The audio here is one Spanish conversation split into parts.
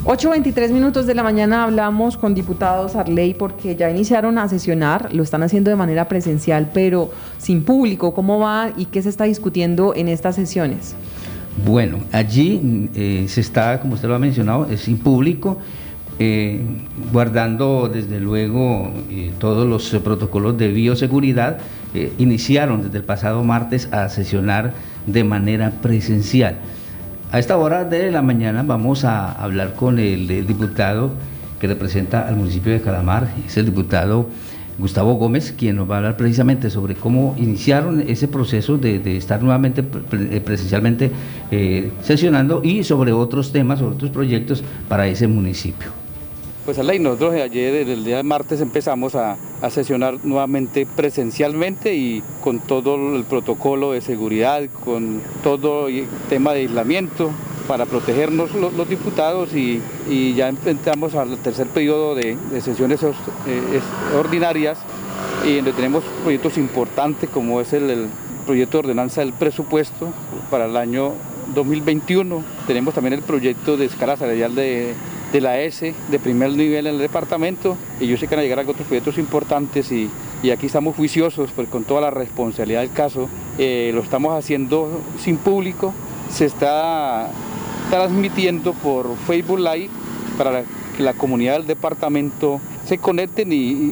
8:23 minutos de la mañana hablamos con diputados Arley porque ya iniciaron a sesionar, lo están haciendo de manera presencial pero sin público. ¿Cómo va y qué se está discutiendo en estas sesiones? Bueno, allí se está, como usted lo ha mencionado, sin público, guardando desde luego todos los protocolos de bioseguridad. Iniciaron desde el pasado martes a sesionar de manera presencial. A esta hora de la mañana vamos a hablar con el diputado que representa al municipio de Calamar, es el diputado Gustavo Gómez, quien nos va a hablar precisamente sobre cómo iniciaron ese proceso de estar nuevamente presencialmente sesionando y sobre otros temas, sobre otros proyectos para ese municipio. Pues Arley, nosotros ayer, el día de martes, empezamos a sesionar nuevamente presencialmente y con todo el protocolo de seguridad, con todo el tema de aislamiento para protegernos los diputados y ya entramos al tercer periodo de sesiones ordinarias y donde tenemos proyectos importantes como es el proyecto de ordenanza del presupuesto para el año 2021. Tenemos también el proyecto de escala salarial de la ESE de primer nivel en el departamento y yo sé que van a llegar a otros proyectos importantes y aquí estamos juiciosos pues, con toda la responsabilidad del caso. Lo estamos haciendo sin público, se está transmitiendo por Facebook Live para que la comunidad del departamento se conecten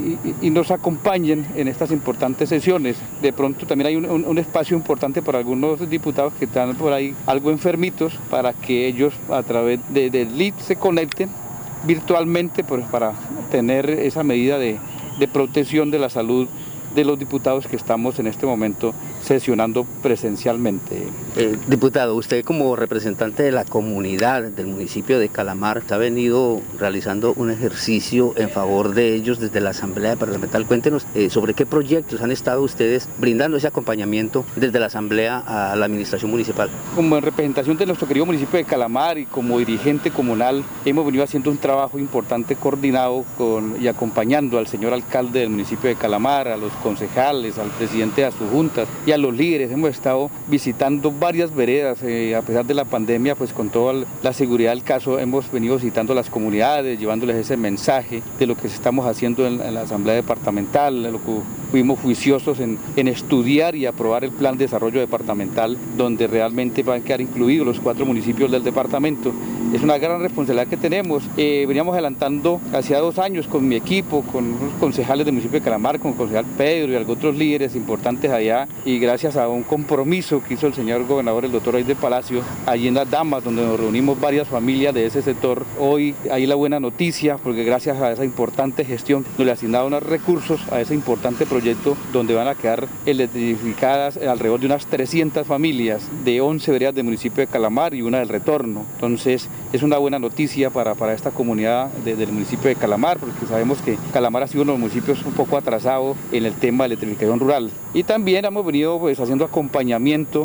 y nos acompañen en estas importantes sesiones. De pronto también hay un espacio importante para algunos diputados que están por ahí algo enfermitos para que ellos a través del link se conecten virtualmente pues, para tener esa medida de protección de la salud de los diputados que estamos en este momento sesionando presencialmente. Diputado, usted como representante de la comunidad del municipio de Calamar ha venido realizando un ejercicio en favor de ellos desde la Asamblea Departamental. Cuéntenos sobre qué proyectos han estado ustedes brindando ese acompañamiento desde la Asamblea a la Administración Municipal. Como en representación de nuestro querido municipio de Calamar y como dirigente comunal hemos venido haciendo un trabajo importante coordinado y acompañando al señor alcalde del municipio de Calamar, a los concejales, al presidente de sus juntas y a los líderes. Hemos estado visitando varias veredas, a pesar de la pandemia, pues con toda la seguridad del caso, hemos venido visitando las comunidades, llevándoles ese mensaje de lo que estamos haciendo en la Asamblea Departamental, de lo que fuimos juiciosos en estudiar y aprobar el plan de desarrollo departamental, donde realmente van a quedar incluidos los 4 municipios del departamento. Es una gran responsabilidad que tenemos. Veníamos adelantando hacia 2 años con mi equipo, con los concejales del municipio de Calamar, con el concejal Pedro y algunos otros líderes importantes allá, y gracias a un compromiso que hizo el señor gobernador, el doctor Aider Palacio, allí en Las Damas, donde nos reunimos varias familias de ese sector. Hoy hay la buena noticia, porque gracias a esa importante gestión nos le asignaron unos recursos a ese importante proyecto, donde van a quedar electrificadas alrededor de unas 300 familias de 11 veredas del municipio de Calamar y una del Retorno. Entonces es una buena noticia para esta comunidad del municipio de Calamar, porque sabemos que Calamar ha sido uno de los municipios un poco atrasado en el tema de electrificación rural. Y también hemos venido pues, haciendo acompañamiento,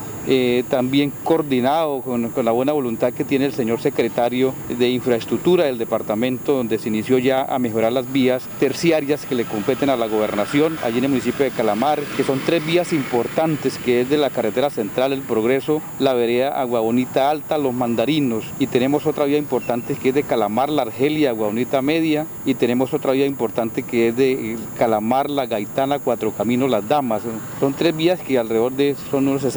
también coordinado con la buena voluntad que tiene el señor secretario de Infraestructura del departamento, donde se inició ya a mejorar las vías terciarias que le competen a la gobernación, allí en el municipio de Calamar, que son 3 vías importantes, que es de la carretera central El Progreso, la vereda Agua Bonita Alta, Los Mandarinos, y tenemos otra vía importante que es de Calamar, La Argelia, Agua Bonita Media, y tenemos otra vía importante que es de Calamar, La Gaitana, Cuatro Caminos, Las Damas. Son 3 vías que alrededor son unos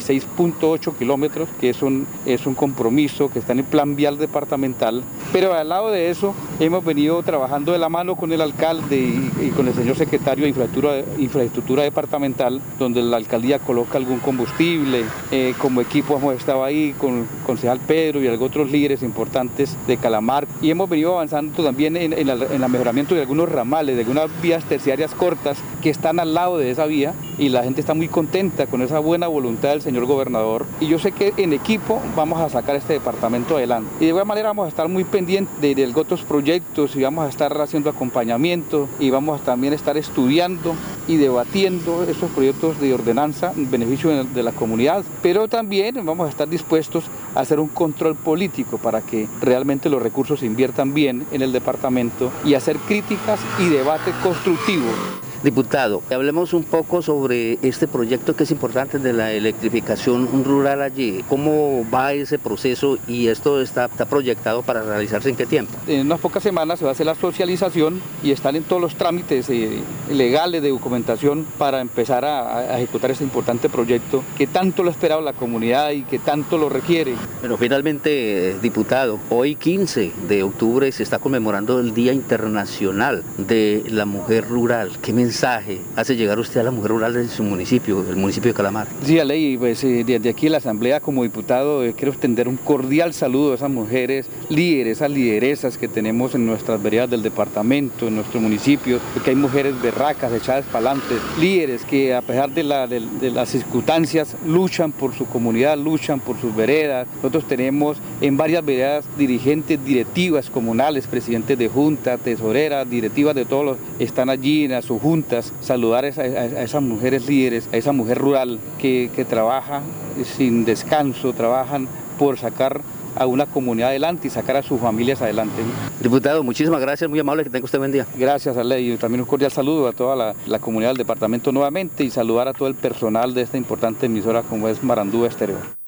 66.8 kilómetros, que es un compromiso que está en el plan vial departamental. Pero al lado de eso hemos venido trabajando de la mano con el alcalde y con el señor secretario de infraestructura departamental, donde la alcaldía coloca algún combustible. Como equipo hemos estado ahí con el concejal Pedro y algunos otros líderes importantes de Calamar, y hemos venido avanzando también en el mejoramiento de algunos ramales, de algunas vías terciarias cortas que están al lado de esa vía, y la gente está muy contenta con esa buena voluntad del señor gobernador, y yo sé que en equipo vamos a sacar este departamento adelante. Y de igual manera vamos a estar muy pendientes de otros proyectos, y vamos a estar haciendo acompañamiento, y vamos a también estar estudiando y debatiendo esos proyectos de ordenanza en beneficio de la comunidad, pero también vamos a estar dispuestos a hacer un control político para que realmente los recursos se inviertan bien en el departamento y hacer críticas y debate constructivo. Diputado, hablemos un poco sobre este proyecto que es importante de la electrificación rural allí. ¿Cómo va ese proceso y esto está proyectado para realizarse en qué tiempo? En unas pocas semanas se va a hacer la socialización y están en todos los trámites legales de documentación para empezar a ejecutar este importante proyecto que tanto lo ha esperado la comunidad y que tanto lo requiere. Pero finalmente, diputado, hoy 15 de octubre se está conmemorando el Día Internacional de la Mujer Rural. ¿Qué mensaje hace llegar usted a la mujer rural de su municipio, el municipio de Calamar? Sí, Aley, pues desde aquí en la Asamblea como diputado quiero extender un cordial saludo a esas mujeres líderes, esas lideresas que tenemos en nuestras veredas del departamento, en nuestro municipio, porque hay mujeres berracas, echadas para adelante, líderes que a pesar de las circunstancias luchan por su comunidad, luchan por sus veredas. Nosotros tenemos en varias veredas dirigentes, directivas comunales, presidentes de juntas, tesoreras, directivas de todos los están allí en sus juntas. Saludar a esas mujeres líderes, a esa mujer rural que trabaja sin descanso, trabajan por sacar a una comunidad adelante y sacar a sus familias adelante. Diputado, muchísimas gracias, muy amable, que tenga usted buen día. Gracias, Aley, y también un cordial saludo a toda la comunidad del departamento nuevamente y saludar a todo el personal de esta importante emisora como es Marandú Estéreo.